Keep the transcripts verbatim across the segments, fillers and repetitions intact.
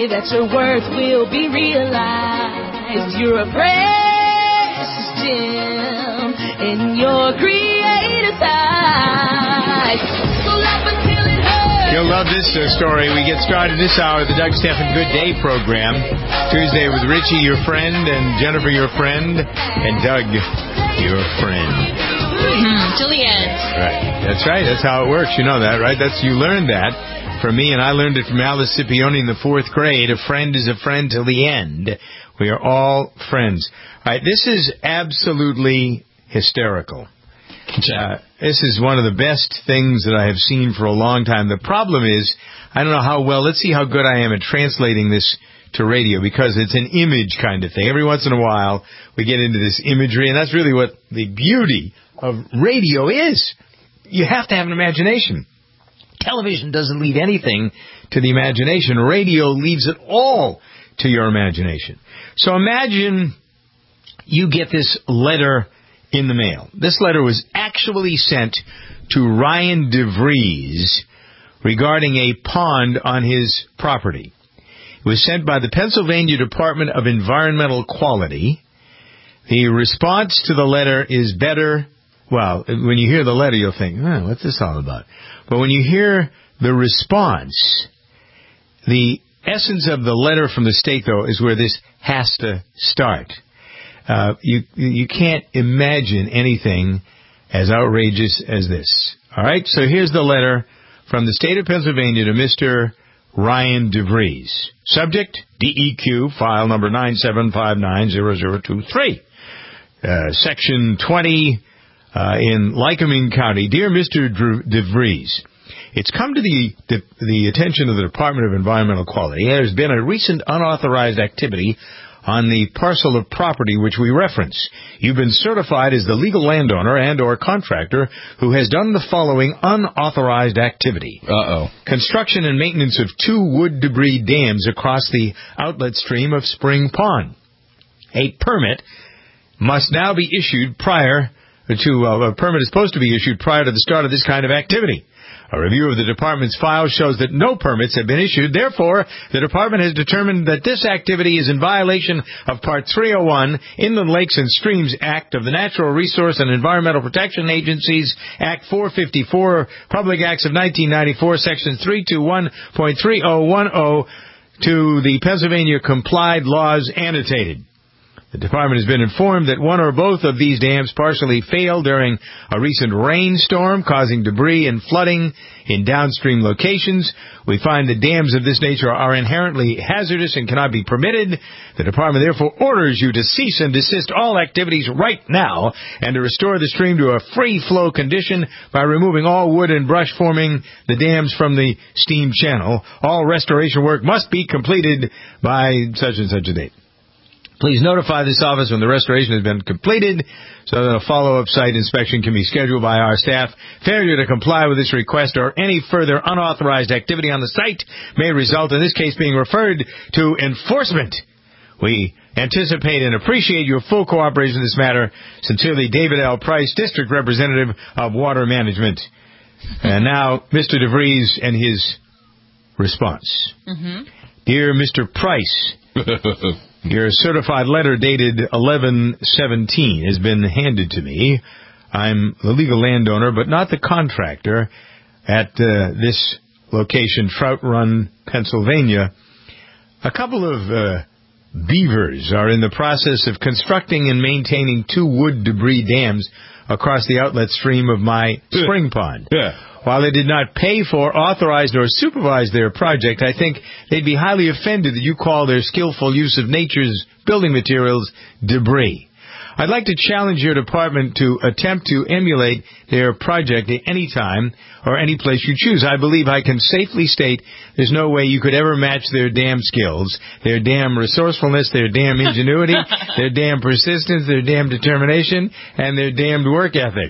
day that your worth will be realized. You're a precious gem in your creator's eyes. So laugh until it hurts. You'll love this uh, story. We get started this hour of the Doug Stephan Good Day program. Tuesday with Richie, your friend, and Jennifer, your friend, and Doug, your friend. Mm-hmm. Till the end. Right. That's right. That's how it works. You know that, right? That's you learned that from me, and I learned it from Alice Scipione in the fourth grade. A friend is a friend till the end. We are all friends. All right. This is absolutely hysterical. Uh, this is one of the best things that I have seen for a long time. The problem is, I don't know how well, let's see how good I am at translating this to radio, because it's an image kind of thing. Every once in a while, we get into this imagery, and that's really what the beauty of radio is. You have to have an imagination. Television doesn't leave anything to the imagination. Radio leaves it all to your imagination. So imagine you get this letter in the mail. This letter was actually sent to Ryan DeVries regarding a pond on his property. It was sent by the Pennsylvania Department of Environmental Quality. The response to the letter is better. Well, when you hear the letter, you'll think, oh, what's this all about? But when you hear the response, the essence of the letter from the state, though, is where this has to start. Uh, you you can't imagine anything as outrageous as this. All right? So here's the letter from the state of Pennsylvania to Mister Ryan DeVries. Subject, D E Q, file number nine seven five nine zero zero two three. Uh, section twenty uh, in Lycoming County. Dear Mister DeVries, it's come to the, the the attention of the Department of Environmental Quality. There's been a recent unauthorized activity on the parcel of property which we reference. You've been certified as the legal landowner and or contractor who has done the following unauthorized activity. Uh-oh. Construction and maintenance of two wood debris dams across the outlet stream of Spring Pond. A permit must now be issued prior to, uh, a permit is supposed to be issued prior to the start of this kind of activity. A review of the department's file shows that no permits have been issued. Therefore, the department has determined that this activity is in violation of Part three oh one, Inland Lakes and Streams Act of the Natural Resource and Environmental Protection Agencies, Act four fifty-four, Public Acts of nineteen ninety-four, Section three twenty-one point three oh one oh, to the Pennsylvania Complied Laws annotated. The department has been informed that one or both of these dams partially failed during a recent rainstorm, causing debris and flooding in downstream locations. We find that dams of this nature are inherently hazardous and cannot be permitted. The department therefore orders you to cease and desist all activities right now and to restore the stream to a free flow condition by removing all wood and brush forming the dams from the steam channel. All restoration work must be completed by such and such a date. Please notify this office when the restoration has been completed so that a follow-up site inspection can be scheduled by our staff. Failure to comply with this request or any further unauthorized activity on the site may result in this case being referred to enforcement. We anticipate and appreciate your full cooperation in this matter. Sincerely, David L. Price, District Representative of Water Management. And now, Mister DeVries and his response. Mm-hmm. Dear Mister Price, your certified letter dated eleven seventeen has been handed to me. I'm the legal landowner, but not the contractor at uh, this location, Trout Run, Pennsylvania. A couple of uh, beavers are in the process of constructing and maintaining two wood debris dams across the outlet stream of my spring pond. Yeah. While they did not pay for, authorize, nor supervise their project, I think they'd be highly offended that you call their skillful use of nature's building materials debris. I'd like to challenge your department to attempt to emulate their project at any time or any place you choose. I believe I can safely state there's no way you could ever match their damn skills, their damn resourcefulness, their damn ingenuity, their damn persistence, their damn determination, and their damned work ethic.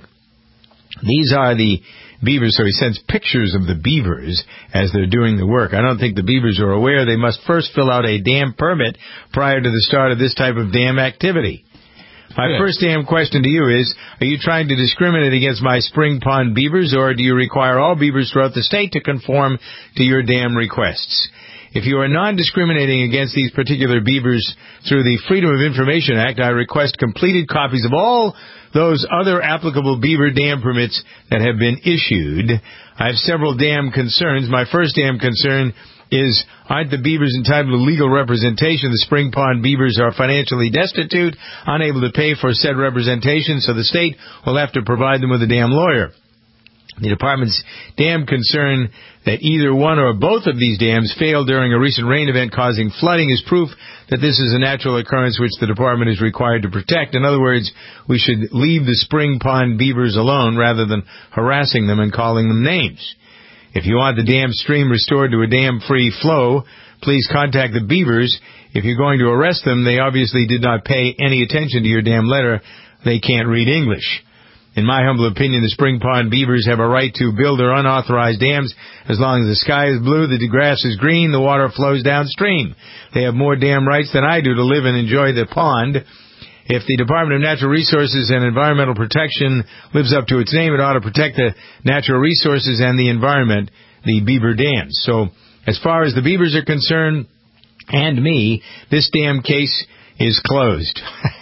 These are the beavers, so he sends pictures of the beavers as they're doing the work. I don't think the beavers are aware they must first fill out a dam permit prior to the start of this type of dam activity. My yeah. first damn question to you is, are you trying to discriminate against my spring pond beavers, or do you require all beavers throughout the state to conform to your dam requests? If you are non-discriminating against these particular beavers through the Freedom of Information Act, I request completed copies of all those other applicable beaver dam permits that have been issued. I have several dam concerns. My first dam concern is, aren't the beavers entitled to legal representation? The Spring Pond beavers are financially destitute, unable to pay for said representation, so the state will have to provide them with a dam lawyer. The department's dam concern that either one or both of these dams failed during a recent rain event causing flooding is proof that this is a natural occurrence which the department is required to protect. In other words, we should leave the Spring Pond beavers alone rather than harassing them and calling them names. If you want the dam stream restored to a dam-free flow, please contact the beavers. If you're going to arrest them, they obviously did not pay any attention to your damn letter. They can't read English. In my humble opinion, the Spring Pond beavers have a right to build their unauthorized dams as long as the sky is blue, the grass is green, the water flows downstream. They have more dam rights than I do to live and enjoy the pond. If the Department of Natural Resources and Environmental Protection lives up to its name, it ought to protect the natural resources and the environment, the beaver dams. So, as far as the beavers are concerned, and me, this dam case is closed.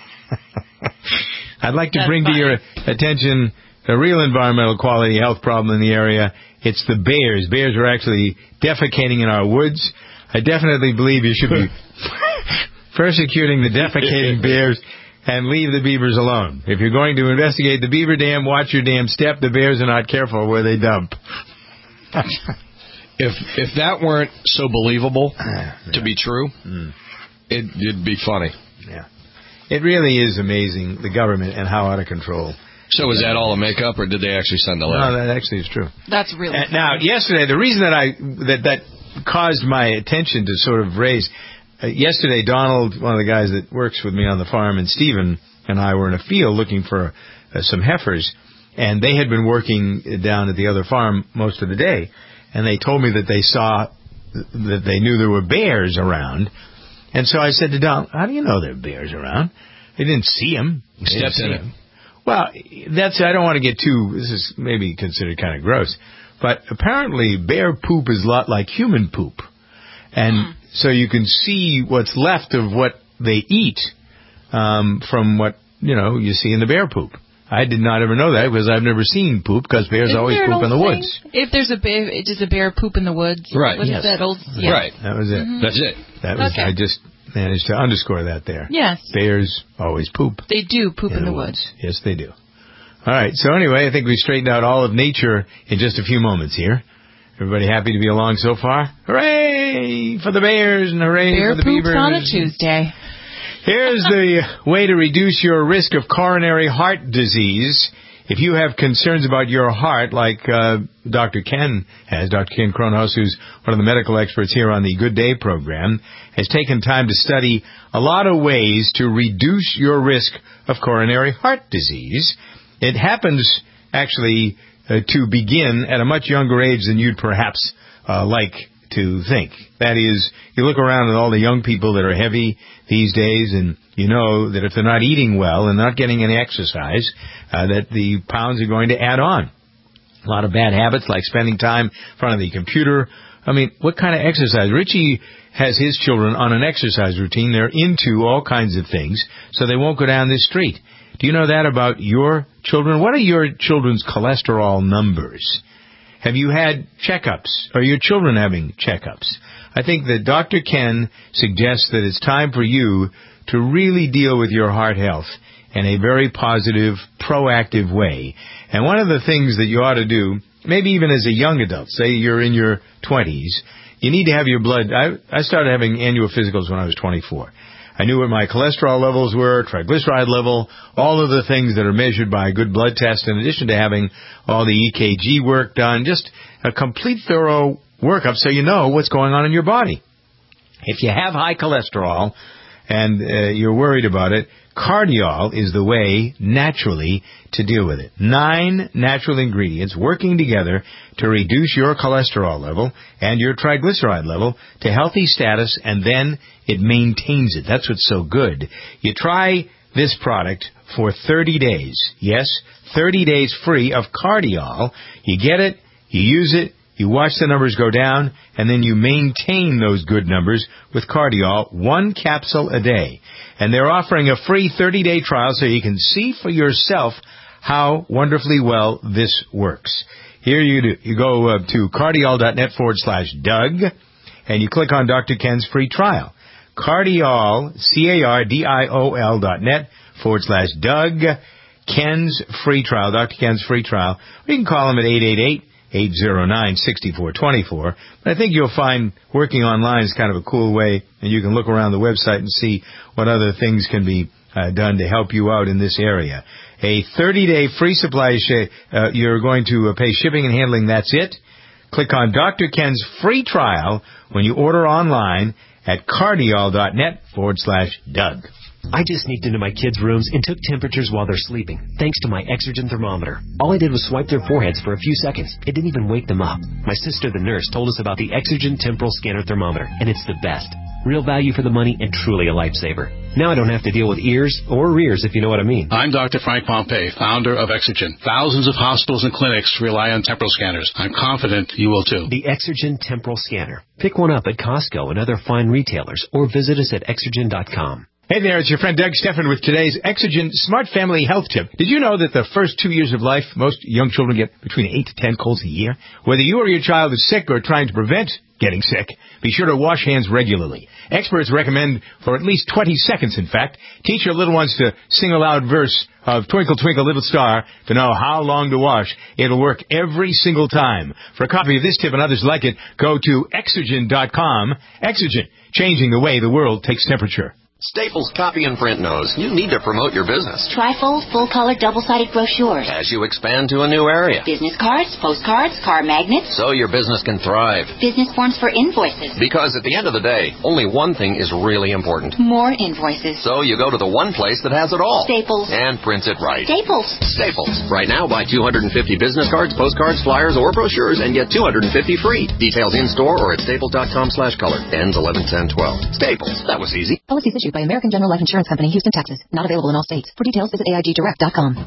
I'd like to That's bring fine. to your attention a real environmental quality health problem in the area. It's the bears. Bears are actually defecating in our woods. I definitely believe you should be persecuting the defecating bears and leave the beavers alone. If you're going to investigate the beaver dam, watch your damn step. The bears are not careful where they dump. If if that weren't so believable yeah. to be true, mm. it, it'd be funny. Yeah. It really is amazing, the government and how out of control. So was that all a make-up, or did they actually send a letter? No, that actually is true. That's really uh, Now, yesterday, the reason that I that that caused my attention to sort of raise, uh, yesterday, Donald, one of the guys that works with me on the farm, and Stephen and I were in a field looking for uh, some heifers, and they had been working down at the other farm most of the day, and they told me that they saw, that they knew there were bears around. And so I said to Don, how do you know there are bears around? They didn't see them. You stepped in it. Well, that's, I don't want to get too, this is maybe considered kind of gross, but apparently bear poop is a lot like human poop. And mm. so you can see what's left of what they eat um, from what, you know, you see in the bear poop. I did not ever know that because I've never seen poop, because bears Isn't always poop in the saying, woods. If there's a bear, does a bear poop in the woods? Right. What yes. is that old? Yeah. Right. That was it. Mm-hmm. That's it. That was. Okay. I just managed to underscore that there. Yes. Bears always poop. They do poop in, in the, the woods. woods. Yes, they do. All right. So anyway, I think we straightened out all of nature in just a few moments here. Everybody happy to be along so far? Hooray for the bears and hooray Bear for the poops beavers. on a Tuesday. Here's the way to reduce your risk of coronary heart disease. If you have concerns about your heart, like uh, Doctor Ken has, Doctor Ken Kronhaus, who's one of the medical experts here on the Good Day program, has taken time to study a lot of ways to reduce your risk of coronary heart disease. It happens, actually, uh, to begin at a much younger age than you'd perhaps uh, like to think. That is, you look around at all the young people that are heavy these days, and you know that if they're not eating well and not getting any exercise, uh, that the pounds are going to add on. A lot of bad habits, like spending time in front of the computer. I mean, what kind of exercise? Richie has his children on an exercise routine. They're into all kinds of things, so they won't go down this street. Do you know that about your children? What are your children's cholesterol numbers? Have you had checkups? Are your children having checkups? I think that Doctor Ken suggests that it's time for you to really deal with your heart health in a very positive, proactive way. And one of the things that you ought to do, maybe even as a young adult, say you're in your twenties, you need to have your blood. I, I started having annual physicals when I was twenty-four. I knew what my cholesterol levels were, triglyceride level, all of the things that are measured by a good blood test, in addition to having all the E K G work done, just a complete thorough workup so you know what's going on in your body. If you have high cholesterol and uh, you're worried about it, Cardiol is the way, naturally, to deal with it. Nine natural ingredients working together to reduce your cholesterol level and your triglyceride level to healthy status, and then it maintains it. That's what's so good. You try this product for thirty days. Yes, thirty days free of Cardiol. You get it, you use it, You watch the numbers go down, and then you maintain those good numbers with Cardiol, one capsule a day. And they're offering a free thirty-day trial so you can see for yourself how wonderfully well this works. Here you do. You go uh, to cardiol.net forward slash Doug, and you click on Doctor Ken's free trial. Cardiol, C-A-R-D-I-O-L dot net forward slash Doug, Ken's free trial, Doctor Ken's free trial. Or you can call him at eight eight eight, eight oh nine, six four two four. But I think you'll find working online is kind of a cool way, and you can look around the website and see what other things can be uh, done to help you out in this area. A thirty-day free supply, sh- uh, you're going to uh, pay shipping and handling, that's it. Click on Doctor Ken's free trial when you order online at cardiol.net forward slash Doug. I just sneaked into my kids' rooms and took temperatures while they're sleeping, thanks to my Exergen thermometer. All I did was swipe their foreheads for a few seconds. It didn't even wake them up. My sister, the nurse, told us about the Exergen temporal scanner thermometer, and it's the best. Real value for the money and truly a lifesaver. Now I don't have to deal with ears or rears, if you know what I mean. I'm Doctor Frank Pompey, founder of Exergen. Thousands of hospitals and clinics rely on temporal scanners. I'm confident you will too. The Exergen temporal scanner. Pick one up at Costco and other fine retailers, or visit us at exergen dot com. Hey there, it's your friend Doug Steffen with today's Exergen Smart Family Health Tip. Did you know that the first two years of life, most young children get between eight to ten colds a year? Whether you or your child is sick or trying to prevent getting sick, be sure to wash hands regularly. Experts recommend for at least twenty seconds, in fact. Teach your little ones to sing a loud verse of Twinkle, Twinkle, Little Star to know how long to wash. It'll work every single time. For a copy of this tip and others like it, go to exergen dot com. Exergen, changing the way the world takes temperature. Staples Copy and Print knows you need to promote your business. Trifold, full-color, double-sided brochures. As you expand to a new area. Business cards, postcards, car magnets. So your business can thrive. Business forms for invoices. Because at the end of the day, only one thing is really important. More invoices. So you go to the one place that has it all. Staples. And prints it right. Staples. Staples. Right now, buy two hundred fifty business cards, postcards, flyers, or brochures and get two hundred fifty free. Details in-store or at staples dot com slash color. Ends eleven ten twelve. Staples. That was easy. Policies issued by American General Life Insurance Company, Houston, Texas. Not available in all states. For details, visit A I G direct dot com.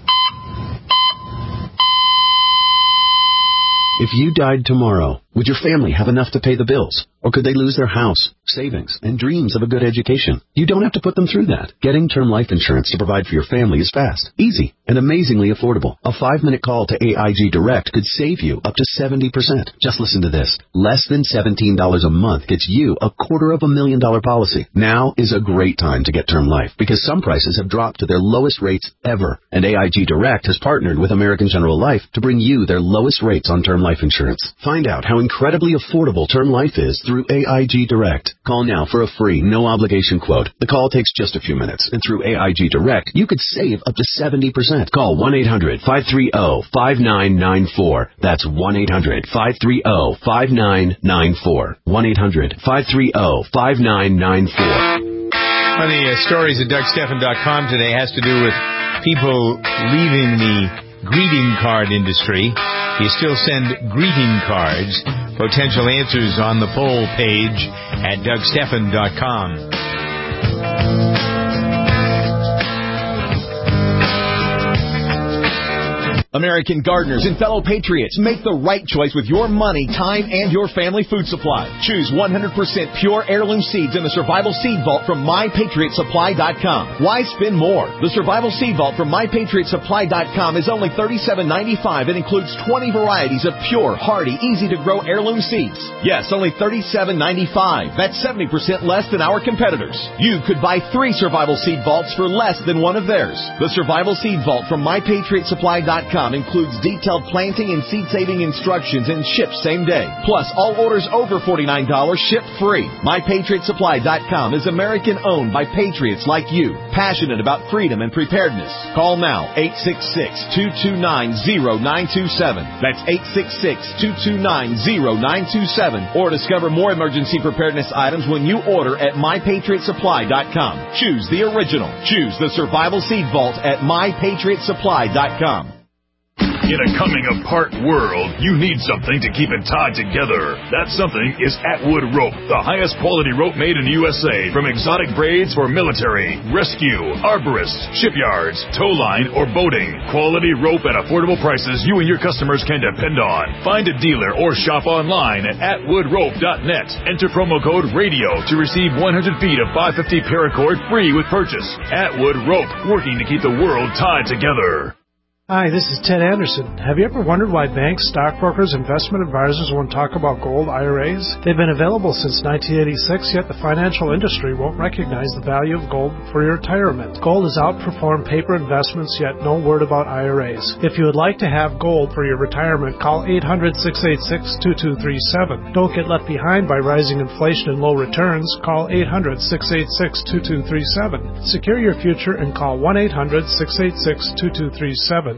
If you died tomorrow, would your family have enough to pay the bills? Or could they lose their house, savings, and dreams of a good education? You don't have to put them through that. Getting term life insurance to provide for your family is fast, easy, and amazingly affordable. A five-minute call to A I G Direct could save you up to seventy percent. Just listen to this. Less than seventeen dollars a month gets you a quarter of a million dollar policy. Now is a great time to get term life because some prices have dropped to their lowest rates ever. And A I G Direct has partnered with American General Life to bring you their lowest rates on term life insurance. Find out how incredibly affordable term life is through A I G Direct. Call now for a free, no-obligation quote. The call takes just a few minutes, and through A I G Direct, you could save up to seventy percent. Call one eight hundred, five three zero, five nine nine four. That's one eight hundred, five three zero, five nine nine four. one eight hundred, five three zero, five nine nine four. One of the uh, stories at Doug Steffen dot com today has to do with people leaving the greeting card industry. You still send greeting cards. Potential answers on the poll page at Doug Steffen dot com. American gardeners and fellow patriots, make the right choice with your money, time, and your family food supply. Choose one hundred percent pure heirloom seeds in the Survival Seed Vault from my patriot supply dot com. Why spend more? The Survival Seed Vault from my patriot supply dot com is only thirty-seven ninety-five and includes twenty varieties of pure, hardy, easy-to-grow heirloom seeds. Yes, only thirty-seven ninety-five. That's seventy percent less than our competitors. You could buy three Survival Seed Vaults for less than one of theirs. The Survival Seed Vault from my patriot supply dot com includes detailed planting and seed-saving instructions and ships same day. Plus, all orders over forty-nine dollars ship free. my patriot supply dot com is American-owned by patriots like you, passionate about freedom and preparedness. Call now, eight six six, two two nine, zero nine two seven. That's eight six six, two two nine, zero nine two seven. Or discover more emergency preparedness items when you order at my patriot supply dot com. Choose the original. Choose the Survival Seed Vault at my patriot supply dot com. In a coming-apart world, you need something to keep it tied together. That something is Atwood Rope, the highest quality rope made in the U S A. From exotic braids for military, rescue, arborists, shipyards, tow line, or boating. Quality rope at affordable prices you and your customers can depend on. Find a dealer or shop online at atwood rope dot net. Enter promo code RADIO to receive one hundred feet of five fifty paracord free with purchase. Atwood Rope, working to keep the world tied together. Hi, this is Ted Anderson. Have you ever wondered why banks, stockbrokers, investment advisors won't talk about gold I R As? They've been available since nineteen eighty-six, yet the financial industry won't recognize the value of gold for your retirement. Gold has outperformed paper investments, yet no word about I R As. If you would like to have gold for your retirement, call eight hundred, six eight six, two two three seven. Don't get left behind by rising inflation and low returns. Call eight hundred, six eight six, two two three seven. Secure your future and call one eight hundred, six eight six, two two three seven.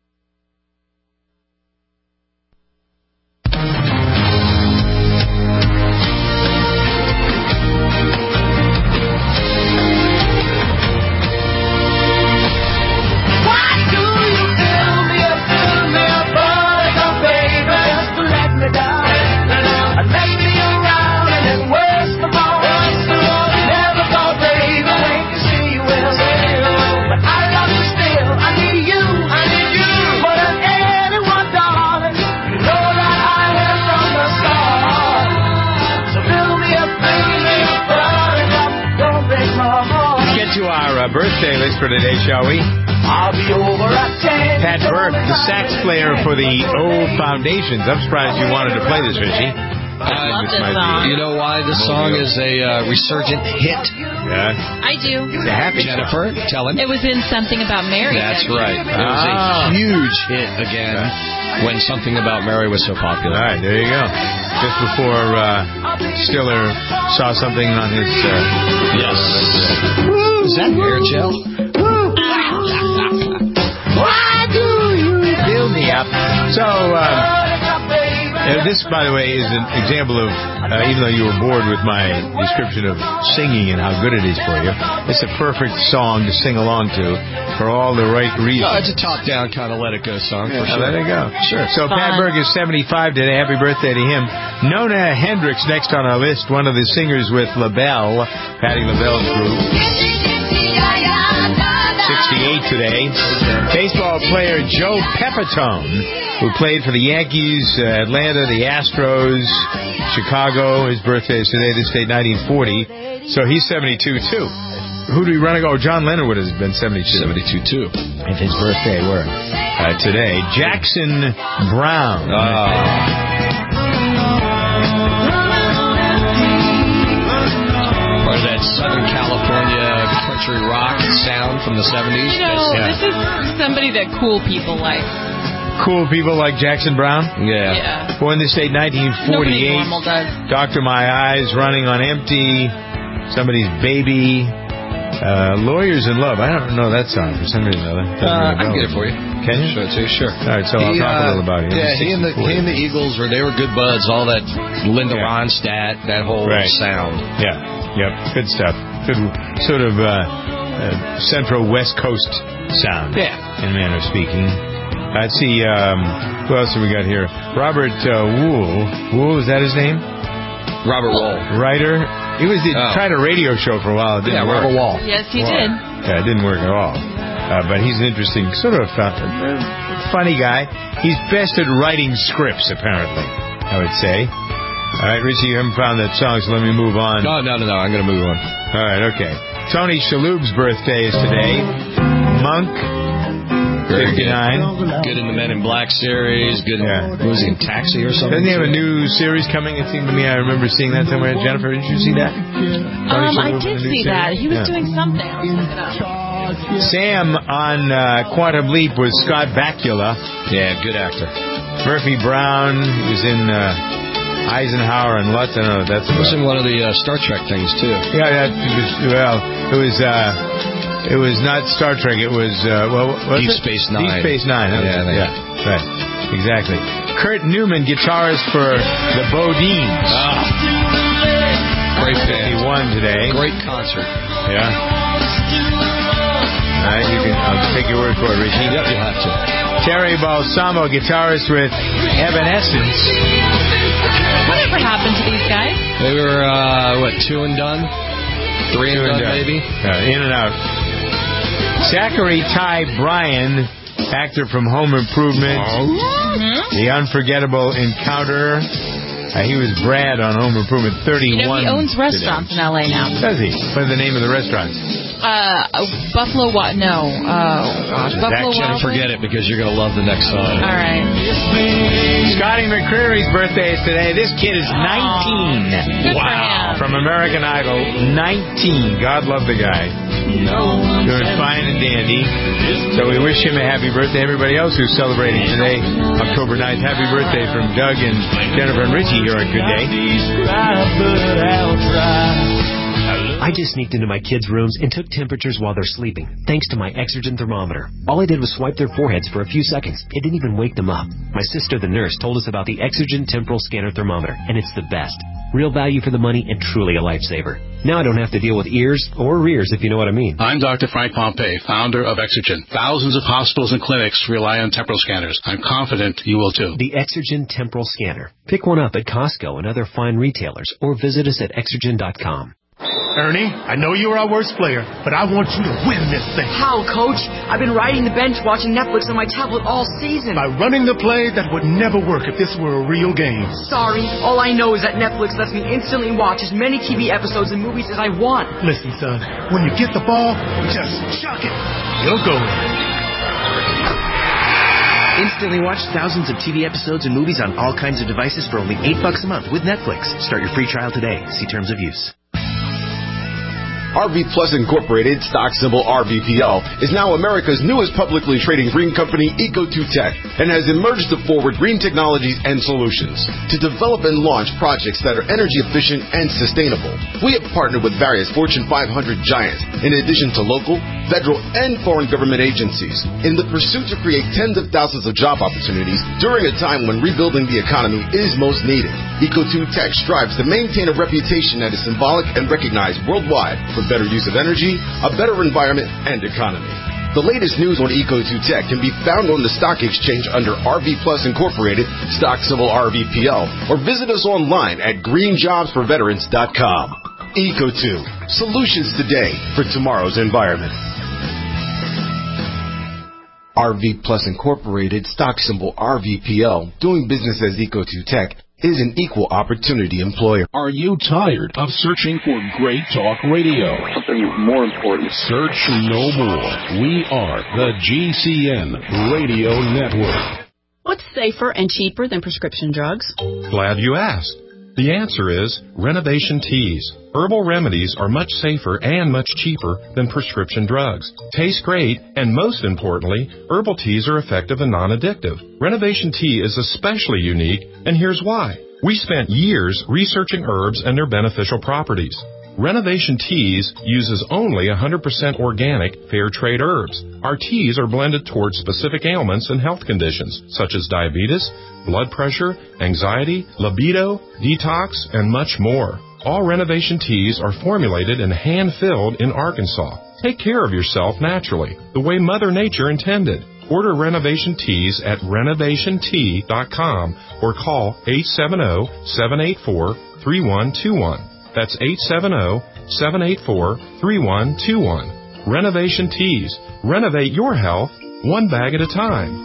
Birthday list for today, shall we? I'll be over at ten. Pat Burke, the sax player for the Old Foundations. I'm surprised you wanted to play this, Richie. I love this song. You know why this song is a uh, resurgent hit? Yeah. I do. It's a happy Jennifer, tell him. It was in Something About Mary. That's right. It was Ah. a huge hit again when Something About Mary was so popular. All right, there you go. Just before uh, Stiller saw something on his... Uh, yes. Is that hair gel? Why do you fill me up? So, um, uh, this, by the way, is an example of, uh, even though you were bored with my description of singing and how good it is for you, it's a perfect song to sing along to for all the right reasons. No, it's a top-down kind of let-it-go song, Yeah, for sure. let it go. Sure. So Pat Burke is seventy-five today. Happy birthday to him. Nona Hendricks next on our list, one of the singers with LaBelle, Patti LaBelle's group. sixty-eight today. Baseball player Joe Pepitone, who played for the Yankees, uh, Atlanta, the Astros, Chicago. His birthday is today, this date, nineteen forty. So he's seventy-two, too. Who do we run to go? John Lennon would have been seventy-two. seventy-two, too. If his birthday were uh, today. Jackson Brown. Uh, Or that Southern California country rock sound from the seventies. You know, Yeah. this is somebody that cool people like. Cool people like Jackson Brown? Yeah. Yeah. Born this date, nineteen Nobody forty-eight. normal does. Doctor My Eyes, Running on Empty, Somebody's Baby, uh, Lawyers in Love. I don't know that song for some reason or other. Doesn't Uh, ring a I can bell. get it for you. Can you? Show it to you, sure. All right, so I'll He, talk a uh, little about him. Yeah, he and, the, sixty-four. he and the Eagles, were they were good buds. All that Linda Yeah. Ronstadt, that whole Right. sound. Yeah, yep, good stuff. Good sort of uh, uh, Central West Coast sound. Yeah. In manner of speaking. Let's see, um, who else have we got here? Robert uh, Wool. Wool, is that his name? Robert Wall. Writer. He was he Oh. tried a radio show for a while. It didn't Yeah, work. Robert Wall. Yes, he Wow. did. Yeah, it didn't work at all. Uh, but he's an interesting, sort of uh, funny guy. He's best at writing scripts, apparently, I would say. All right, Richie, you haven't found that song, so let me move on. No, no, no, no. I'm going to move on. All right, okay. Tony Shalhoub's birthday is today. Monk, Very fifty-nine. Good. Good in the Men in Black series. Good in, Yeah. what was he in Taxi or something? Doesn't he have a new series coming? It seemed to me I remember seeing that somewhere. Jennifer, did you see that? Um, I did see that. He was Yeah. doing something. I'll look it up. Sam on uh, Quantum Leap was Scott Bakula. Yeah, good actor. Murphy Brown, he was in uh, Eisenhower and Lutz. I don't know what that's He was about. in one of the uh, Star Trek things, too. Yeah, that was, well, it was uh, it was not Star Trek. It was uh, well, what's Deep it? Space Nine. Deep Space Nine. That was Yeah, it. they- yeah, right, exactly. Kurt Newman, guitarist for the Bodines. Ah, great band. He won today. Great concert. Yeah. right, you can, I'll take your word for it, Richie. Yep, you'll have to. Terry Balsamo, guitarist with Evanescence. Whatever happened to these guys? They were, uh, what, two and done? Three and, and done, done, maybe? Uh, in and out. Zachary Ty Bryan, actor from Home Improvement, mm-hmm. The Unforgettable Encounter. Uh, he was Brad on Home Improvement thirty-one. You know, he owns restaurants today. In L A now. Does he? What are the name of the restaurants? Uh, Buffalo Wild. No. Uh, gosh, Buffalo Wild. Forget it because you're going to love the next song. All right. Scotty McCreery's birthday is today. This kid is nineteen. Good Wow. From American Idol. nineteen. God love the guy. Doing fine and dandy. So we wish him a happy birthday. Everybody else who's celebrating today, October ninth, happy birthday from Doug and Jennifer and Richie here on Good Day. I just sneaked into my kids' rooms and took temperatures while they're sleeping, thanks to my Exergen thermometer. All I did was swipe their foreheads for a few seconds. It didn't even wake them up. My sister, the nurse, told us about the Exergen temporal scanner thermometer, and it's the best. Real value for the money and truly a lifesaver. Now I don't have to deal with ears or rears, if you know what I mean. I'm Doctor Frank Pompey, founder of Exergen. Thousands of hospitals and clinics rely on temporal scanners. I'm confident you will too. The Exergen temporal scanner. Pick one up at Costco and other fine retailers, or visit us at exergen dot com. Ernie, I know you're our worst player, but I want you to win this thing. How, Coach? I've been riding the bench watching Netflix on my tablet all season. By running the play that would never work if this were a real game. Sorry, all I know is that Netflix lets me instantly watch as many T V episodes and movies as I want. Listen, son, when you get the ball, just chuck it. You'll go in. Instantly watch thousands of T V episodes and movies on all kinds of devices for only eight bucks a month with Netflix. Start your free trial today. See terms of use. R V Plus Incorporated, stock symbol R V P L, is now America's newest publicly trading green company, Eco two Tech, and has emerged to forward green technologies and solutions to develop and launch projects that are energy efficient and sustainable. We have partnered with various Fortune five hundred giants, in addition to local, federal, and foreign government agencies, in the pursuit to create tens of thousands of job opportunities during a time when rebuilding the economy is most needed. Eco two Tech strives to maintain a reputation that is symbolic and recognized worldwide for better use of energy, a better environment, and economy. The latest news on Eco two Tech can be found on the stock exchange under R V Plus Incorporated, stock symbol R V P L, or visit us online at green jobs for veterans dot com. Eco two, solutions today for tomorrow's environment. R V Plus Incorporated, stock symbol R V P L, doing business as Eco two Tech, is an equal opportunity employer. Are you tired of searching for great talk radio? Something more important. Search no more. We are the G C N Radio Network. What's safer and cheaper than prescription drugs? Glad you asked. The answer is Renovation Teas. Herbal remedies are much safer and much cheaper than prescription drugs. Taste great, and most importantly, herbal teas are effective and non-addictive. Renovation Tea is especially unique, and here's why. We spent years researching herbs and their beneficial properties. Renovation Teas uses only one hundred percent organic, fair trade herbs. Our teas are blended towards specific ailments and health conditions, such as diabetes, blood pressure, anxiety, libido, detox, and much more. All Renovation Teas are formulated and hand-filled in Arkansas. Take care of yourself naturally, the way Mother Nature intended. Order Renovation Teas at renovation tea dot com or call eight seven zero, seven eight four, three one two one. That's eight seven zero, seven eight four, three one two one. Renovation Teas. Renovate your health one bag at a time.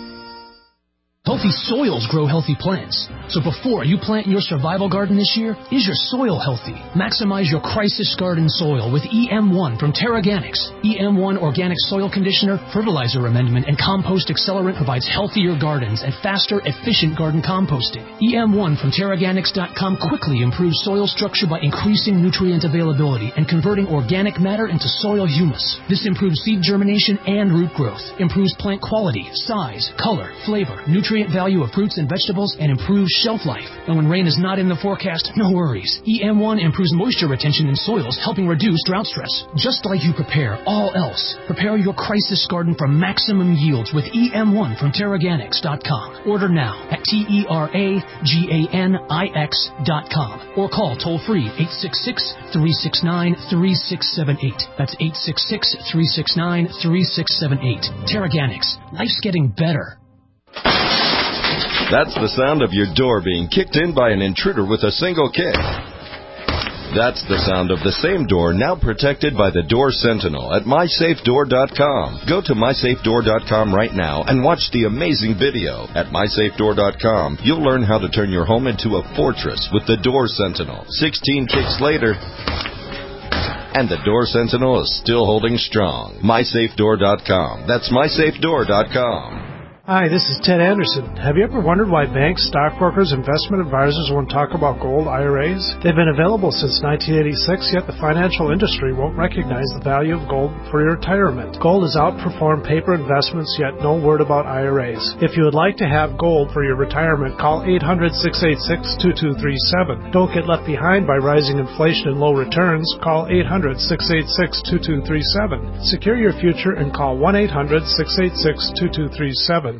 Healthy soils grow healthy plants. So before you plant your survival garden this year, is your soil healthy? Maximize your crisis garden soil with E M one from TerraGanix. E M one Organic Soil Conditioner, Fertilizer Amendment, and Compost Accelerant provides healthier gardens and faster, efficient garden composting. E M one from Terraganix dot com quickly improves soil structure by increasing nutrient availability and converting organic matter into soil humus. This improves seed germination and root growth, improves plant quality, size, color, flavor, nutrient value of fruits and vegetables, and improves shelf life. And when rain is not in the forecast, no worries. E M one improves moisture retention in soils, helping reduce drought stress. Just like you prepare all else, prepare your crisis garden for maximum yields with E M one from Terraganix dot com. Order now at T E R A G A N I X dot com. Or call toll-free eight six six, three six nine, three six seven eight. That's eight six six, three six nine, three six seven eight. Terraganics. Life's getting better. That's the sound of your door being kicked in by an intruder with a single kick. That's the sound of the same door now protected by the Door Sentinel at my safe door dot com. Go to my safe door dot com right now and watch the amazing video. At my safe door dot com, you'll learn how to turn your home into a fortress with the Door Sentinel. sixteen kicks later, and the Door Sentinel is still holding strong. my safe door dot com. That's my safe door dot com. Hi, this is Ted Anderson. Have you ever wondered why banks, stockbrokers, investment advisors won't talk about gold I R As? They've been available since nineteen eighty-six, yet the financial industry won't recognize the value of gold for your retirement. Gold has outperformed paper investments, yet no word about I R As. If you would like to have gold for your retirement, call eight hundred, six eight six, two two three seven. Don't get left behind by rising inflation and low returns. Call eight hundred, six eight six, two two three seven. Secure your future and call one eight hundred, six eight six, two two three seven.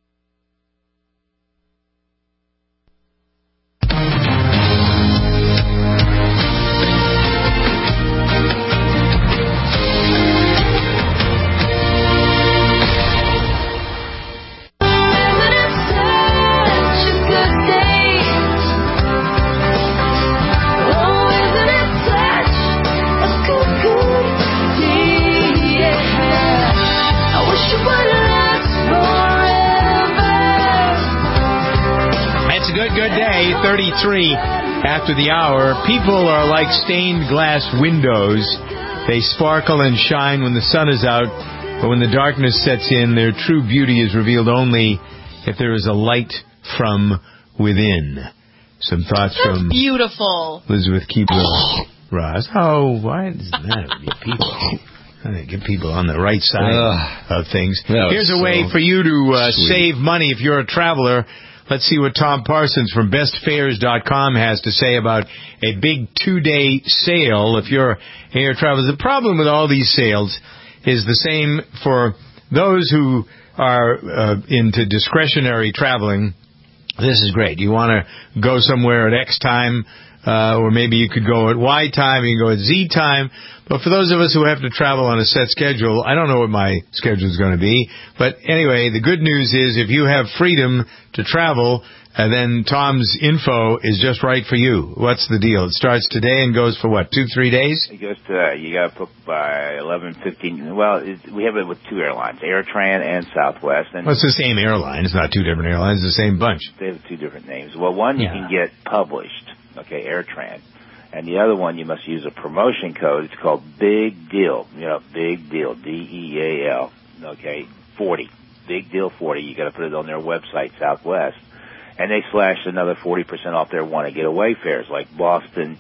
thirty-three after the hour. People are like stained glass windows. They sparkle and shine when the sun is out, but when the darkness sets in, their true beauty is revealed only if there is a light from within. Some thoughts That's from beautiful. Elizabeth Kubler-Ross. Oh, why does that matter to you people? I think get people on the right side uh, of things. Here's a way so for you to uh, save money if you're a traveler. Let's see what Tom Parsons from best fares dot com has to say about a big two-day sale if you're air travelers. The problem with all these sales is the same for those who are uh, into discretionary traveling. This is great. You want to go somewhere at X time, uh, or maybe you could go at Y time, you can go at Z time. But for those of us who have to travel on a set schedule, I don't know what my schedule is going to be. But anyway, the good news is if you have freedom to travel, and then Tom's info is just right for you. What's the deal? It starts today and goes for what, two, three days? It goes to, uh, you got to book by eleven fifteen. Well, it, we have it with two airlines, AirTran and Southwest. And well, it's the same airline. It's not two different airlines. It's the same bunch. They have two different names. Well, one you yeah. can get published, okay, AirTran. And the other one, you must use a promotion code. It's called Big Deal. You know, Big Deal, D E A L, okay, forty. Big Deal forty. You got to put it on their website, Southwest. And they slashed another forty percent off their want-to-get-away fares, like Boston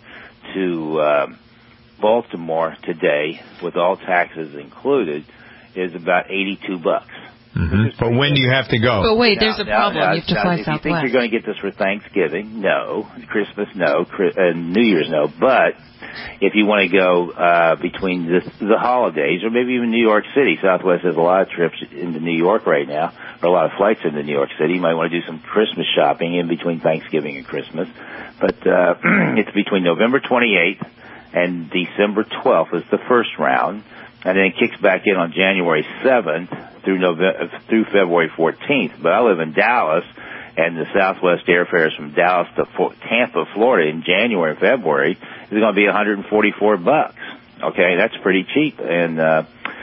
to um, Baltimore today, with all taxes included, is about eighty-two bucks. Mm-hmm. But when do you have to go? But wait, now, there's a now, problem. Now, you have to now, fly if Southwest. you think you're going to get this for Thanksgiving, no. Christmas, no. And New Year's, no. But if you want to go uh, between this, the holidays, or maybe even New York City, Southwest has a lot of trips into New York right now, or a lot of flights into New York City. You might want to do some Christmas shopping in between Thanksgiving and Christmas. But uh, it's between November twenty-eighth and December twelfth is the first round. And then it kicks back in on January seventh through November, through February fourteenth. But I live in Dallas, and the Southwest airfares from Dallas to Tampa, Florida in January and February is going to be one hundred forty-four bucks. Okay, that's pretty cheap. And uh,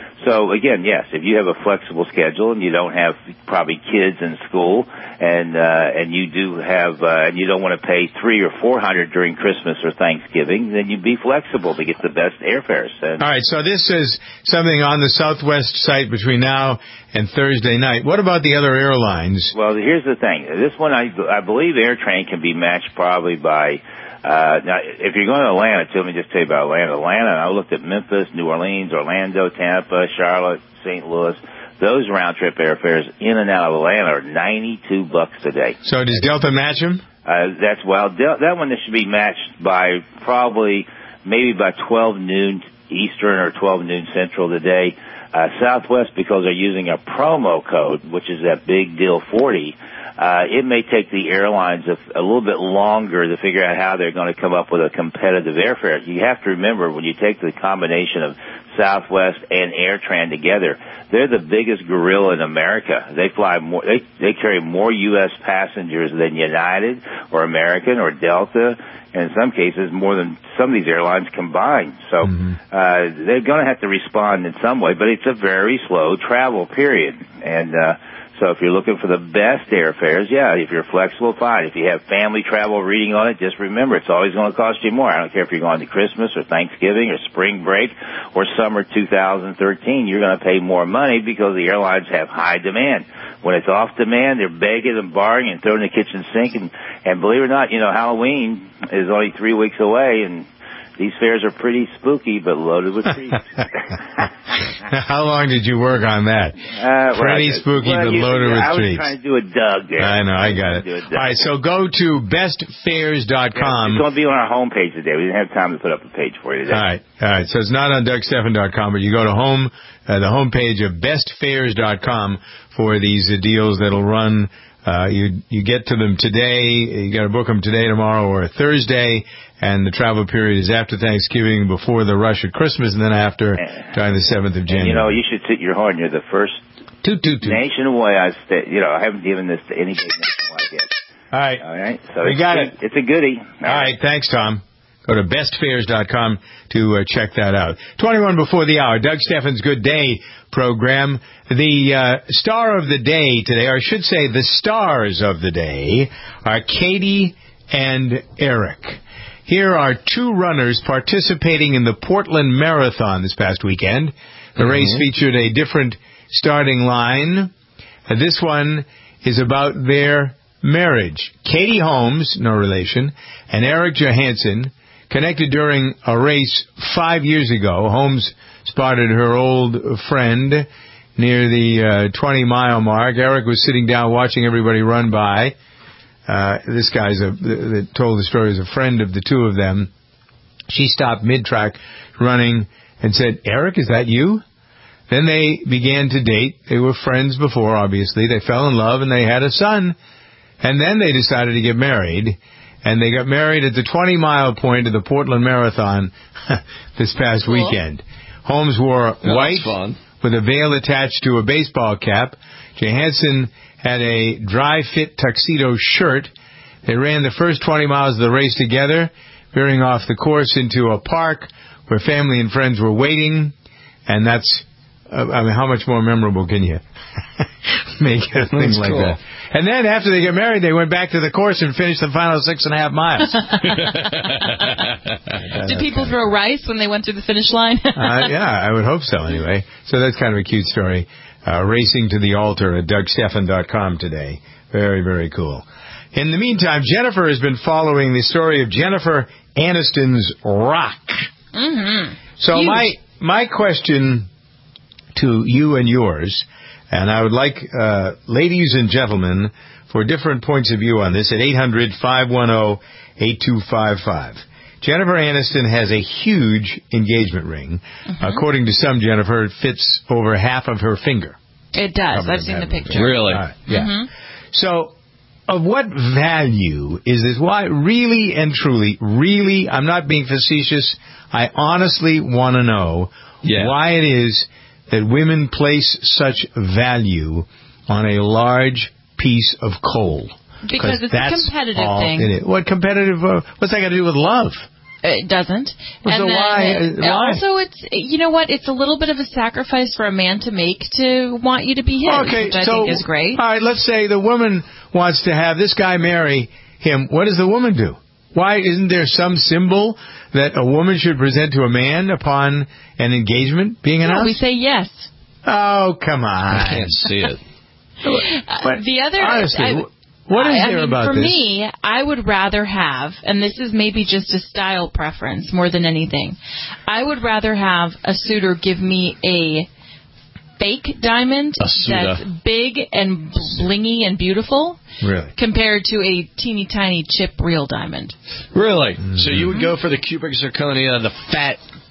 so again, yes, if you have a flexible schedule and you don't have probably kids in school, and uh, and you do have uh, and you don't want to pay three or four hundred during Christmas or Thanksgiving, then you be flexible to get the best airfares. And all right, so this is something on the Southwest site between now and Thursday night. What about the other airlines? Well, here's the thing. This one, I, I believe AirTran can be matched probably by. Uh, now, if you're going to Atlanta, tell me just tell you about Atlanta. Atlanta, I looked at Memphis, New Orleans, Orlando, Tampa, Charlotte, Saint Louis. Those round-trip airfares in and out of Atlanta are ninety-two bucks a day. So does Delta match them? Uh, that's, well, Del- that one should be matched by probably, maybe by twelve noon Eastern or twelve noon Central today. Uh, Southwest, because they're using a promo code, which is that Big Deal forty, uh, it may take the airlines a, a little bit longer to figure out how they're going to come up with a competitive airfare. You have to remember, when you take the combination of Southwest and AirTran together, they're the biggest gorilla in America. They fly more, they, they carry more U S passengers than United or American or Delta, and in some cases more than some of these airlines combined. So mm-hmm. uh, they're going to have to respond in some way, but it's a very slow travel period. And uh, so if you're looking for the best airfares, yeah, if you're flexible, fine. If you have family travel reading on it, just remember it's always going to cost you more. I don't care if you're going to Christmas or Thanksgiving or spring break or summer two thousand thirteen. You're going to pay more money because the airlines have high demand. When it's off demand, they're begging and borrowing and throwing in the kitchen sink. And, and believe it or not, you know, Halloween is only three weeks away, and these fares are pretty spooky but loaded with treats. How long did you work on that? Uh, pretty well, spooky well, but you, loaded yeah, with I was treats. trying to do a Doug there. I know, I got it. All right, so go to best fares dot com. Yeah, it's going to be on our homepage today. We didn't have time to put up a page for you today. All right, all right. So it's not on Doug Stephan dot com, but you go to home, uh, the homepage of best fares dot com for these uh, deals that'll run. Uh, you you get to them today. You got to book them today, tomorrow, or Thursday. And the travel period is after Thanksgiving, before the rush of Christmas, and then after, during the seventh of January. And, you know, you should toot your horn. You're the first toot, toot, toot. nationwide. I stay, you know, I haven't given this to any big nationwide yet. All right. All right. So we it's got good. it. It's a goodie. All, All right. right. Thanks, Tom. Go to best fares dot com to uh, check that out. twenty-one before the hour. Doug Stephan's Good Day program. The uh, star of the day today, or I should say the stars of the day, are Katie and Eric. Here are two runners participating in the Portland Marathon this past weekend. The mm-hmm. race featured a different starting line. Uh, this one is about their marriage. Katie Holmes, no relation, and Eric Johansson connected during a race five years ago. Holmes spotted her old friend near the uh, twenty-mile mark. Eric was sitting down watching everybody run by. Uh, this guy's a, that told the story is a friend of the two of them. She stopped mid-track running and said, "Eric, is that you?" Then they began to date. They were friends before, obviously. They fell in love and they had a son. And then they decided to get married. And they got married at the twenty-mile point of the Portland Marathon this past cool. weekend. Holmes wore oh, white with a veil attached to a baseball cap. Johansson had a dry-fit tuxedo shirt. They ran the first twenty miles of the race together, veering off the course into a park where family and friends were waiting. And that's, uh, I mean, how much more memorable can you make a thing that's like cool. that? And then after they got married, they went back to the course and finished the final six and a half miles. Did people throw rice when they went through the finish line? uh, yeah, I would hope so anyway. So that's kind of a cute story. Uh, racing to the altar at Doug Stephan dot com today. Very, very cool. In the meantime, Jennifer has been following the story of Jennifer Aniston's Rock. Mm-hmm. So Huge. my my question to you and yours, and I would like uh, ladies and gentlemen for different points of view on this at eight hundred, five one zero, eight two five five. Jennifer Aniston has a huge engagement ring. Mm-hmm. According to some, Jennifer, it fits over half of her finger. It does. I've seen the picture. Really? Uh, yeah. Mm-hmm. So, of what value is this? Why, really and truly, really, I'm not being facetious. I honestly want to know yeah. why it is that women place such value on a large piece of coal. Because it's a competitive thing. It is. What competitive? Uh, what's that got to do with love? It doesn't. Well, and so then, why, uh, why? Also, it's you know what? It's a little bit of a sacrifice for a man to make to want you to be his, okay, which I so, think is great. All right, let's say the woman wants to have this guy marry him. What does the woman do? Why isn't there some symbol that a woman should present to a man upon an engagement being announced? Yeah, we say yes. Oh, come on. I can't see it. Uh, the other, honestly, I, what is I, there I mean, about for this? For me, I would rather have, and this is maybe just a style preference more than anything, I would rather have a suitor give me a fake diamond that's big and blingy and beautiful, really, compared to a teeny tiny chip real diamond. Really? Mm-hmm. So you would go for the cubic zirconia, the fat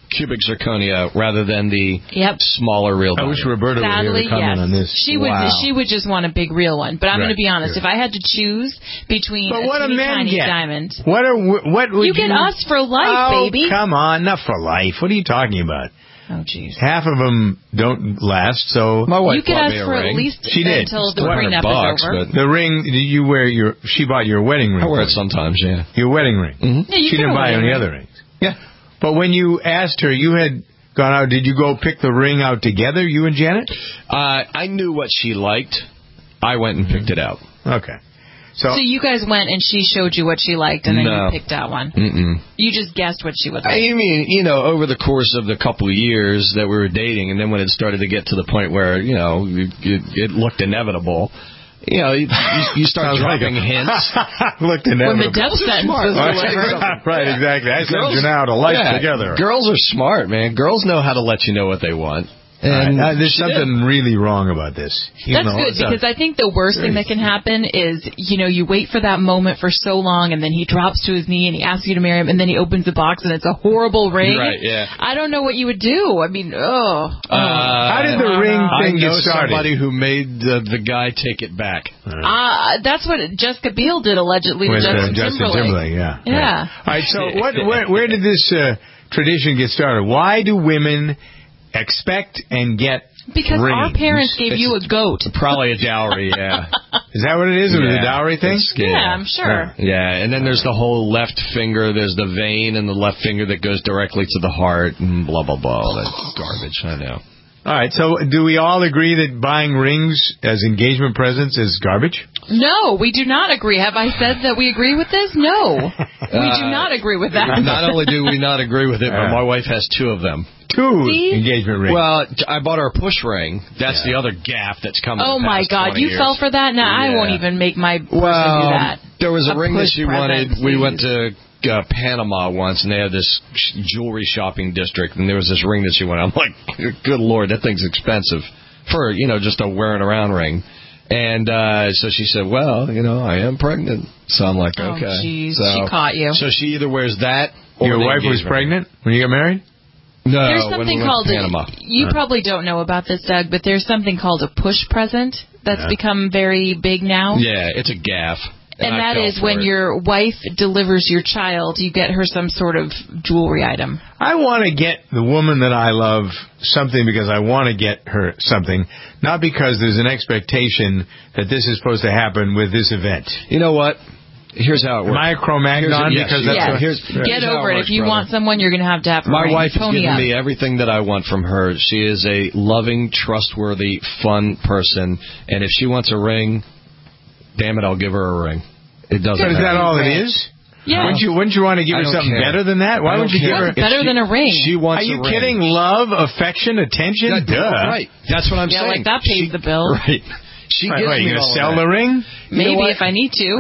cubic zirconia rather than the yep. smaller real diamond. I wish Roberta Sadly, would ever comment yes. on this. She would wow. she would just want a big real one. But I'm right. going to be honest. Sure. If I had to choose between but a what teeny a tiny get? diamond, what are what would you get you... us for life, oh, baby. Come on, not for life. What are you talking about? Oh, jeez. Half of them don't last, so my wife you get us for ring. at least she did. until the prenup box, is over. The ring you wear your she bought your wedding ring. I wear it sometimes, yeah. Your wedding ring. Mm-hmm. Yeah, you she didn't buy any ring. other rings. Yeah. But when you asked her, you had gone out. Did you go pick the ring out together, you and Janet? Uh, I knew what she liked. I went and picked it out. Okay. So, so you guys went and she showed you what she liked, and then no. you picked out one. Mm-mm. You just guessed what she would like. I mean, you know, over the course of the couple of years that we were dating, and then when it started to get to the point where, you know, it, it looked inevitable, you know, you, you start dropping like hints. Looked inevitable. When the death sentence was delivered. Right, exactly. I sent you now to life yeah, together. Girls are smart, man. Girls know how to let you know what they want. And right. uh, there's something really wrong about this. That's good, because I think the worst thing that can happen is, you know, you wait for that moment for so long, and then he drops to his knee and he asks you to marry him, and then he opens the box and it's a horrible ring. Right, yeah. I don't know what you would do. I mean, oh. Uh, How did the ring thing I get know started? somebody who made the, the guy take it back. Uh, that's what Jessica Biel did, allegedly, With to Justin, uh, Justin Timberlake. Timberlake. Yeah. Yeah. Right. All right, so what, where, where did this uh, tradition get started? Why do women expect and get Because rings? our parents gave It's you a goat. Probably a dowry, yeah. Is that what it is? It was Yeah. a dowry thing? It's- Yeah, I'm sure. Yeah, and then there's the whole left finger. There's the vein in the left finger that goes directly to the heart, and blah, blah, blah. All that garbage, I know. All right, so do we all agree that buying rings as engagement presents is garbage? No, we do not agree. Have I said that we agree with this? No. We do not agree with that. Not only do we not agree with it, but my wife has two of them. Two See? engagement rings. Well, I bought her a push ring. That's yeah. the other gaff that's coming. Oh, in the my past God. You years. fell for that? Now, yeah. I won't even make my person well, do that. There was a, a ring that she present, wanted. Please. We went to uh, Panama once, and they had this jewelry shopping district, and there was this ring that she wanted. I'm like, good Lord, that thing's expensive for, you know, just a wearing around ring. And uh, so she said, well, you know, I am pregnant. So I'm like, okay. Oh, jeez. So, she caught you. So she either wears that or your wife was ring. pregnant when you got married? No, there's when something we went called to Panama. A, you Uh. probably don't know about this, Doug, but there's something called a push present that's Yeah. become very big now. Yeah, it's a gaff. And, and that I is fell for when it. your wife delivers your child, you get her some sort of jewelry item. I want to get the woman that I love something because I want to get her something, not because there's an expectation that this is supposed to happen with this event. You know what? Here's how it works. Am I a Cro-Magnon? Here's, because yes, that's yes. what, here's, Get here's over it. works, If you brother. want someone, you're going to have to have a My ring. wife has Pony given up. me everything that I want from her. She is a loving, trustworthy, fun person. And if she wants a ring, damn it, I'll give her a ring. It doesn't Is that matter. all it is? Yeah. Wouldn't you, wouldn't you want to give I her don't something care. better than that? Why I would don't you give care. her... What's better she, than a ring? She wants Are you a ring. kidding? Love, affection, attention? Yeah, Duh. Right. That's what I'm Yeah, saying. like that pays she, the bill. Right. She Right, gives right, me you going all to sell of that. the ring? Maybe You know what? if I need to.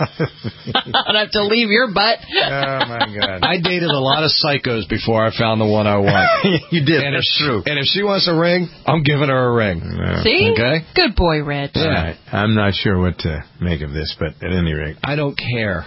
I'd have to leave your butt. Oh, my God. I dated a lot of psychos before I found the one I want. You did. And That's if, true. And if she wants a ring, I'm giving her a ring. Yeah. See? Okay? Good boy, Rich. All right. I'm not sure what to make of this, but at any rate. I don't care.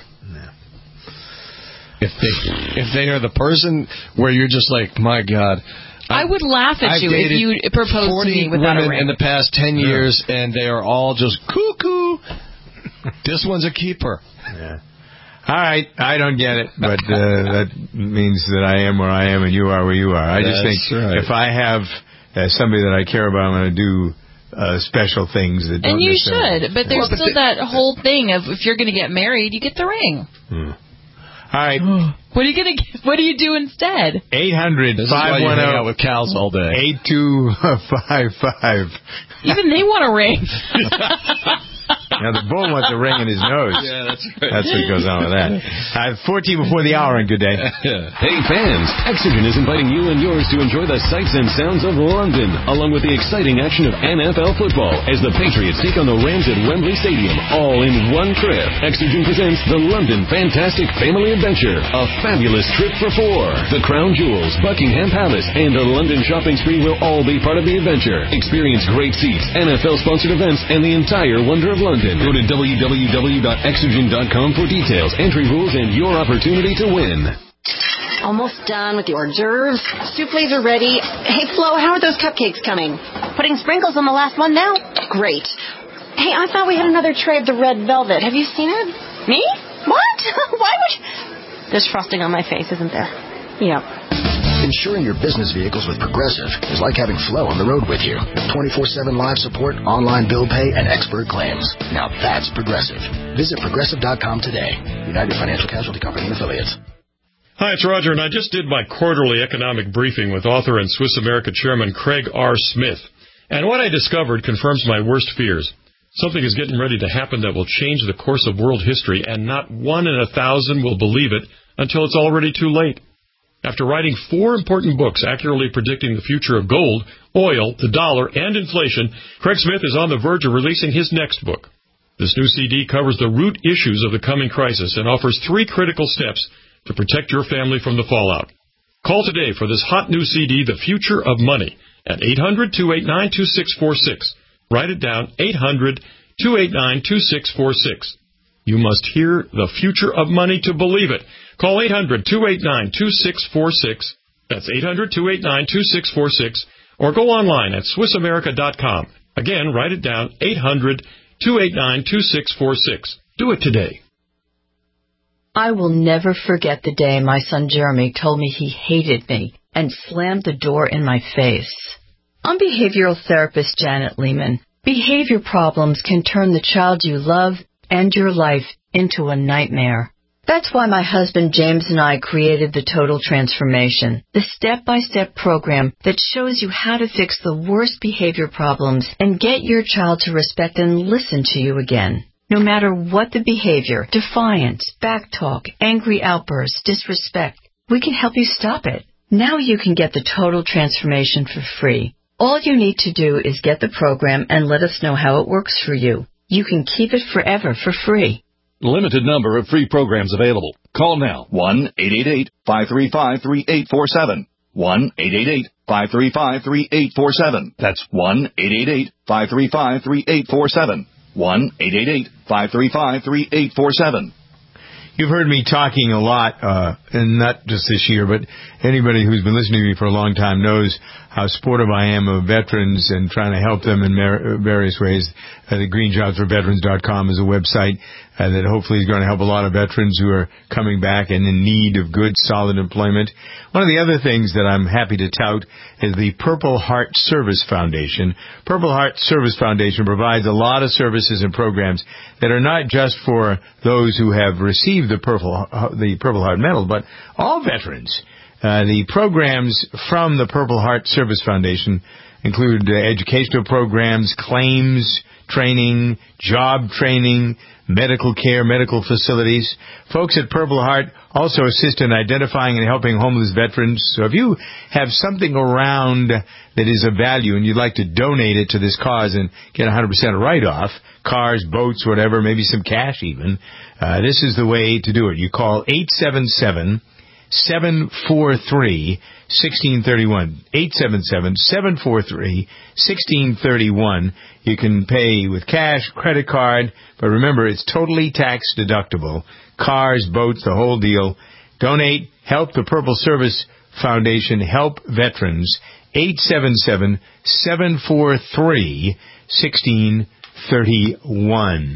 If they if they are the person where you're just like, my God. I would laugh at I've you if dated you proposed to forty me without a women ring. in the past ten years, and they are all just cuckoo. This one's a keeper. Yeah. All right, I don't get it, but uh, that means that I am where I am and you are where you are. I just That's think right. if I have uh, somebody that I care about, I'm going to do uh, special things that don't And you necessarily- should, but there's Well, but still the- that whole thing of if you're going to get married, you get the ring. Hmm. All right. What are you going to? What do you do instead? eight hundred, This is why five you one hang out zero, with cows all day. eight two five five. Even they want a ring. Now, the bull wants a ring in his nose. Yeah, that's right. That's what goes on with that. Uh, fourteen before the hour, and good day. Hey fans, Exogen is inviting you and yours to enjoy the sights and sounds of London, along with the exciting action of N F L football as the Patriots take on the Rams at Wembley Stadium, all in one trip. Exogen presents the London Fantastic Family Adventure, a fabulous trip for four. The Crown Jewels, Buckingham Palace, and a London shopping spree will all be part of the adventure. Experience great seats, N F L-sponsored events, and the entire wonder of London. Go to w w w dot exogen dot com for details, entry rules, and your opportunity to win. Almost done with the hors d'oeuvres. Souffles are ready. Hey, Flo, how are those cupcakes coming? Putting sprinkles on the last one now? Great. Hey, I thought we had another tray of the red velvet. Have you seen it? Me? What? Why would... There's frosting on my face, isn't there? Yep. Insuring your business vehicles with Progressive is like having Flo on the road with you. twenty-four seven live support, online bill pay, and expert claims. Now that's Progressive. Visit Progressive dot com today. United Financial Casualty Company and Affiliates. Hi, it's Roger, and I just did my quarterly economic briefing with author and Swiss America chairman Craig R. Smith. And what I discovered confirms my worst fears. Something is getting ready to happen that will change the course of world history, and not one in a thousand will believe it until it's already too late. After writing four important books accurately predicting the future of gold, oil, the dollar, and inflation, Craig Smith is on the verge of releasing his next book. This new C D covers the root issues of the coming crisis and offers three critical steps to protect your family from the fallout. Call today for this hot new C D, The Future of Money, at eight hundred, two eight nine, two six four six. Write it down, eight hundred, two eight nine, two six four six. You must hear The Future of Money to believe it. Call eight hundred, two eight nine, two six four six. That's eight hundred, two eight nine, two six four six. Or go online at Swiss America dot com. Again, write it down, eight hundred, two eight nine, two six four six. Do it today. I will never forget the day my son Jeremy told me he hated me and slammed the door in my face. I'm behavioral therapist Janet Lehman. Behavior problems can turn the child you love and your life into a nightmare. That's why my husband James and I created the Total Transformation, the step-by-step program that shows you how to fix the worst behavior problems and get your child to respect and listen to you again. No matter what the behavior, defiance, backtalk, angry outbursts, disrespect, we can help you stop it. Now you can get the Total Transformation for free. All you need to do is get the program and let us know how it works for you. You can keep it forever for free. Limited number of free programs available. Call now. one eight eight eight, five three five, three eight four seven. one eight eight eight, five three five, three eight four seven. That's one eight eight eight, five three five, three eight four seven. one eight eight eight, five three five, three eight four seven. You've heard me talking a lot, uh, and not just this year, but anybody who's been listening to me for a long time knows how supportive I am of veterans and trying to help them in mer- various ways. Uh, the green jobs for veterans dot com is a website uh, that hopefully is going to help a lot of veterans who are coming back and in need of good, solid employment. One of the other things that I'm happy to tout is the Purple Heart Service Foundation. Purple Heart Service Foundation provides a lot of services and programs that are not just for those who have received the Purple, the Purple Heart Medal, but all veterans. Uh, the programs from the Purple Heart Service Foundation include uh, educational programs, claims training, job training, medical care, medical facilities. Folks at Purple Heart also assist in identifying and helping homeless veterans. So if you have something around that is of value and you'd like to donate it to this cause and get one hundred percent write-off, cars, boats, whatever, maybe some cash even, uh, this is the way to do it. You call eight seven seven, seven four three, one six three one. eight seven seven, seven four three, one six three one. You can pay with cash, credit card, but remember, it's totally tax deductible. Cars, boats, the whole deal. Donate, help the Purple Service Foundation, help veterans. eight seven seven, seven four three, one six three one.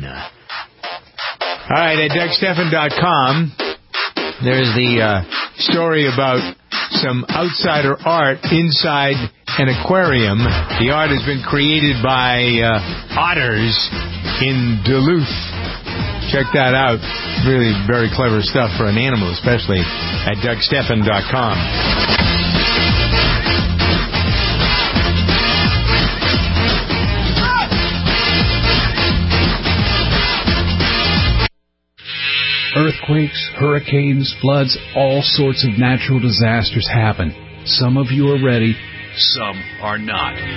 All right, at Doug Stephan dot com, there's the uh, story about some outsider art inside an aquarium. The art has been created by uh, otters in Duluth. Check that out. Really very clever stuff for an animal, especially at Doug Stephan dot com. Earthquakes, hurricanes, floods, all sorts of natural disasters happen. Some of you are ready, some are not.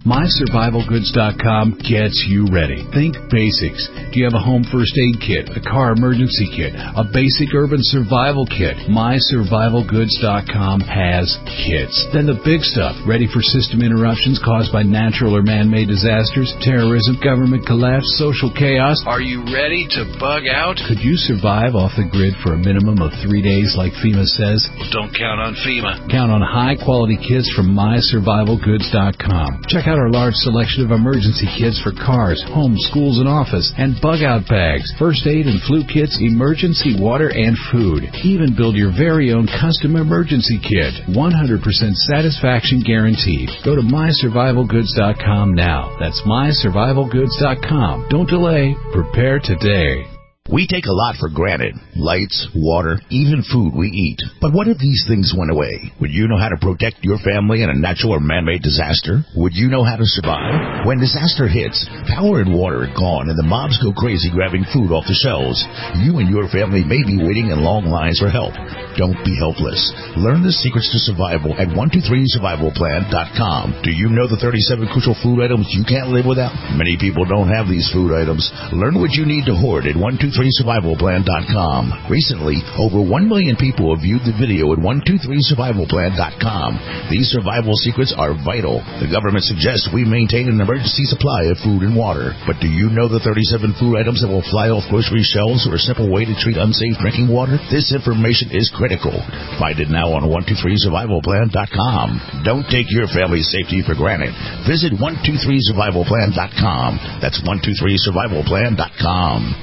my survival goods dot com gets you ready. Think basics. Do you have a home first aid kit, a car emergency kit, a basic urban survival kit? my survival goods dot com has kits. Then the big stuff, ready for system interruptions caused by natural or man-made disasters, terrorism, government collapse, social chaos. Are you ready to bug out? Could you survive off the grid for a minimum of three days like FEMA says? Well, don't count on FEMA. Count on high-quality kits from my survival goods dot com. Check out our large selection of emergency kits for cars, homes, schools, and office, and bug-out bags, first aid and flu kits, emergency water, and food. Even build your very own custom emergency kit. one hundred percent satisfaction guaranteed. Go to my survival goods dot com now. That's my survival goods dot com. Don't delay. Prepare today. We take a lot for granted. Lights, water, even food we eat. But what if these things went away? Would you know how to protect your family in a natural or man-made disaster? Would you know how to survive? When disaster hits, power and water are gone and the mobs go crazy grabbing food off the shelves. You and your family may be waiting in long lines for help. Don't be helpless. Learn the secrets to survival at one two three survival plan dot com. Do you know the thirty-seven crucial food items you can't live without? Many people don't have these food items. Learn what you need to hoard at one two three survival plan dot com. Recently, over one million people have viewed the video at one two three survival plan dot com. These survival secrets are vital. The government suggests we maintain an emergency supply of food and water. But do you know the thirty-seven food items that will fly off grocery shelves or a simple way to treat unsafe drinking water? This information is critical. Find it now on one two three survival plan dot com. Don't take your family's safety for granted. Visit one two three survival plan dot com. That's one two three survival plan dot com.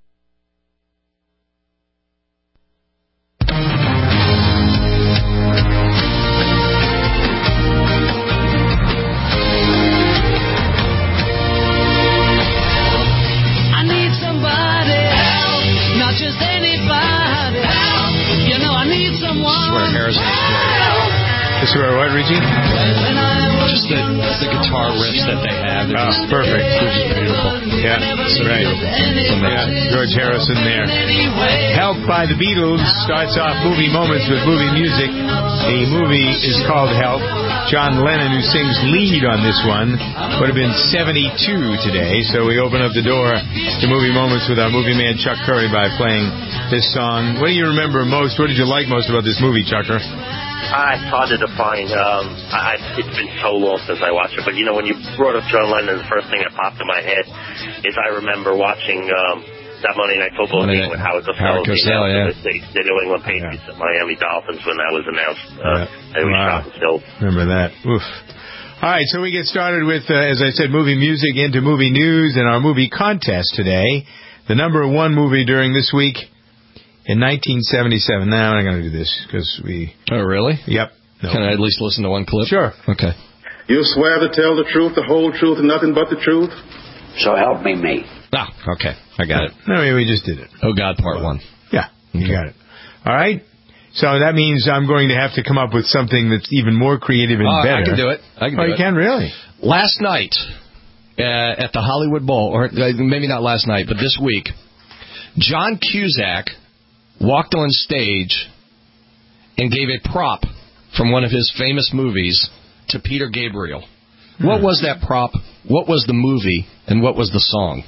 This is where what, Richie? Just the, the guitar riffs that they have. Oh, just, perfect. They're just beautiful. Yeah, so right. Beautiful. Yeah, George Harrison there. Help by the Beatles starts off movie moments with movie music. The movie is called Help. John Lennon, who sings lead on this one, would have been seventy-two today. So we open up the door to movie moments with our movie man Chuck Curry by playing this song. What do you remember most? What did you like most about this movie, Chucker? Uh, it's hard to define. Um, I, it's been so long since I watched it. But, you know, when you brought up John Lennon, the first thing that popped in my head is I remember watching um, that Monday Night Football game with Howard Cosell. Howard Cosell, yeah. The, the New England Patriots yeah. at Miami Dolphins when that was announced. Uh, yeah. and we wow. shot still. Remember that. Oof. All right, so we get started with, uh, as I said, movie music into movie news and our movie contest today. The number one movie during this week in nineteen seventy-seven. Now I'm not going to do this because we... Oh, really? Yep. No. Can I at least listen to one clip? Sure. Okay. You swear to tell the truth, the whole truth, and nothing but the truth? So help me, me. Ah, okay. I got it. No, we just did it. Oh, God, part one. Yeah, you okay. got it. All right. So that means I'm going to have to come up with something that's even more creative and uh, better. I can do it. I can oh, do you it. can? Really? Last night uh, at the Hollywood Bowl, or uh, maybe not last night, but this week, John Cusack walked on stage and gave a prop from one of his famous movies to Peter Gabriel. Hmm. What was that prop? What was the movie? And what was the song?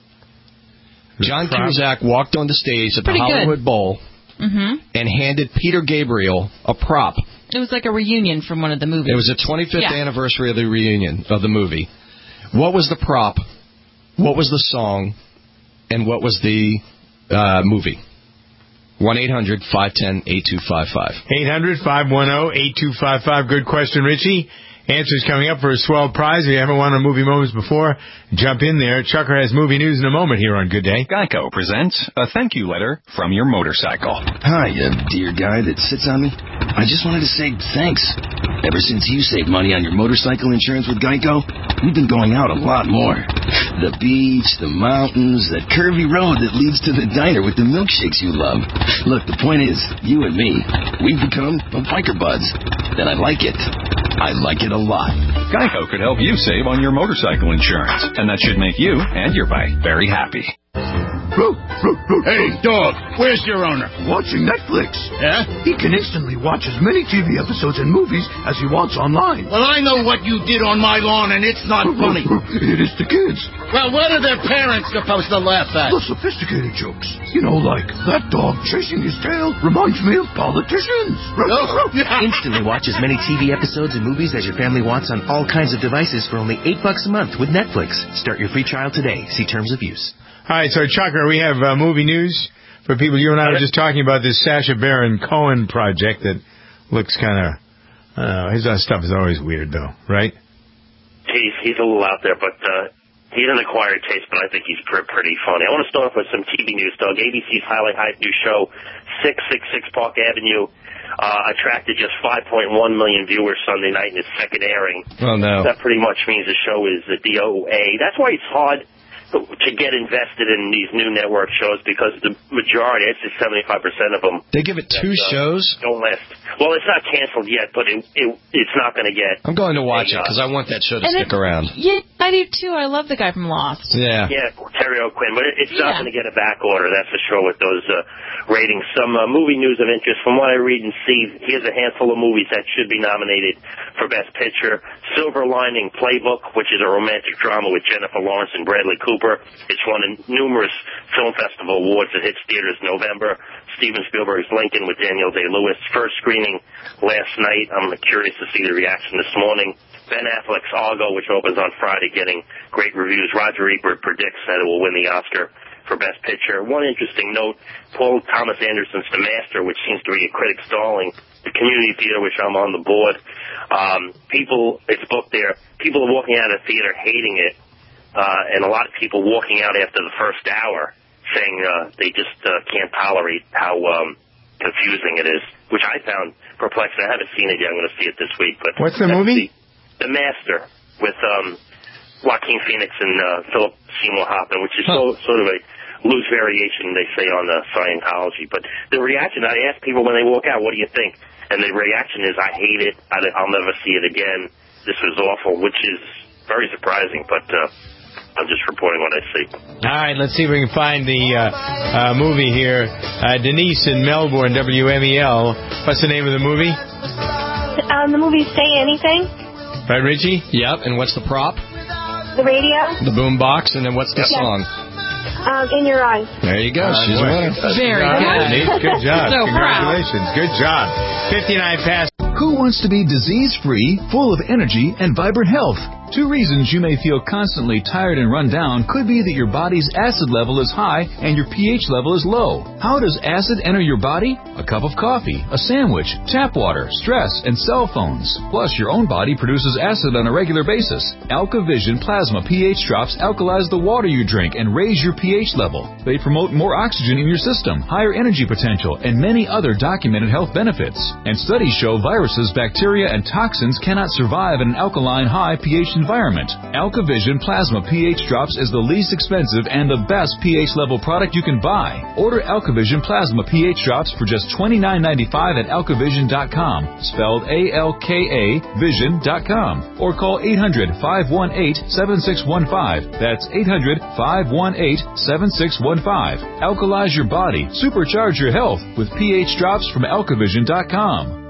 The John prop? Cusack walked on the stage at Pretty the Hollywood good. Bowl mm-hmm. and handed Peter Gabriel a prop. It was like a reunion from one of the movies. It was the twenty-fifth yeah. anniversary of the reunion of the movie. What was the prop? What was the song? And what was the uh, movie? one eight hundred five one zero eight two five five. eight hundred five one zero eight two five five. Good question, Richie. Answers coming up for a swell prize. If you haven't won on Movie Moments before, jump in there. Chucker has movie news in a moment here on Good Day. Geico presents a thank you letter from your motorcycle. Hi, uh, dear guy that sits on me. I just wanted to say thanks. Ever since you saved money on your motorcycle insurance with Geico, we've been going out a lot more. The beach, the mountains, that curvy road that leads to the diner with the milkshakes you love. Look, the point is, you and me, we've become a biker buds. And I like it. I like it a lot. Geico could help you save on your motorcycle insurance, and that should make you and your bike very happy. Hey, dog, where's your owner? Watching Netflix. Yeah? He can instantly watch as many T V episodes and movies as he wants online. Well, I know what you did on my lawn, and it's not funny. It is to kids. Well, what are their parents supposed to laugh at? The sophisticated jokes. You know, like, that dog chasing his tail reminds me of politicians. Instantly watch as many T V episodes and movies as your family wants on all kinds of devices for only eight bucks a month with Netflix. Start your free trial today. See terms of use. All right, so Chucker, we have uh, movie news for people. You and I were just talking about this Sacha Baron Cohen project that looks kind of, uh, his stuff is always weird, though, right? He's, he's a little out there, but uh, he's an acquired taste, but I think he's pr- pretty funny. I want to start off with some T V news, Doug. A B C's highly hyped new show, six six six Park Avenue, uh, attracted just five point one million viewers Sunday night in its second airing. Oh, no. That pretty much means the show is a D O A. That's why it's hard to get invested in these new network shows, because the majority, I'd say seventy-five percent of them. They give it two that, uh, shows? Don't last. Well, it's not canceled yet, but it, it it's not going to get. I'm going to watch a, it because I want that show to stick it, around. Yeah, I do too. I love the guy from Lost. Yeah. Yeah, Terry O'Quinn, but it, it's yeah. not going to get a back order, that's for sure, with those uh, ratings. Some uh, movie news of interest. From what I read and see, here's a handful of movies that should be nominated for Best Picture. Silver Lining Playbook, which is a romantic drama with Jennifer Lawrence and Bradley Cooper. It's won numerous film festival awards. It hits theaters in November. Steven Spielberg's Lincoln with Daniel Day-Lewis. First screening last night. I'm curious to see the reaction this morning. Ben Affleck's Argo, which opens on Friday, getting great reviews. Roger Ebert predicts that it will win the Oscar for Best Picture. One interesting note, Paul Thomas Anderson's The Master, which seems to be a critic's darling, the community theater, which I'm on the board. Um, people, it's booked there. People are walking out of the theater hating it, uh, and a lot of people walking out after the first hour saying uh, they just uh, can't tolerate how um, confusing it is, which I found perplexing. I haven't seen it yet. I'm going to see it this week. But what's the movie? The, the Master with um, Joaquin Phoenix and uh, Philip Seymour Hoffman, which is huh. so, sort of a loose variation, they say, on uh, Scientology. But the reaction, I ask people when they walk out, what do you think? And the reaction is, I hate it. I, I'll never see it again. This was awful, which is very surprising, but uh, I'm just reporting what I see. All right, let's see if we can find the uh, uh, movie here. Uh, Denise in Melbourne, W M E L. What's the name of the movie? Um, the movie Say Anything. Right, Richie? Yep, and what's the prop? The radio. The boom box, and then what's the yep. song? Um, In Your Eyes. There you go. Uh, She's a winner. Very good. Denise, good job. So Congratulations. proud. Good job. fifty-nine past. Who wants to be disease-free, full of energy, and vibrant health? Two reasons you may feel constantly tired and run down could be that your body's acid level is high and your pH level is low. How does acid enter your body? A cup of coffee, a sandwich, tap water, stress, and cell phones. Plus, your own body produces acid on a regular basis. AlkaVision Plasma pH drops alkalize the water you drink and raise your pH level. They promote more oxygen in your system, higher energy potential, and many other documented health benefits. And studies show viruses, bacteria, and toxins cannot survive in an alkaline high pH environment. AlkaVision Plasma pH Drops is the least expensive and the best pH level product you can buy. Order AlkaVision Plasma pH Drops for just twenty-nine ninety-five at alkavision dot com, spelled A L K A vision dot com, or call eight hundred, five one eight, seven six one five. That's eight hundred, five one eight, seven six one five. Alkalize your body, supercharge your health with pH Drops from alkavision dot com.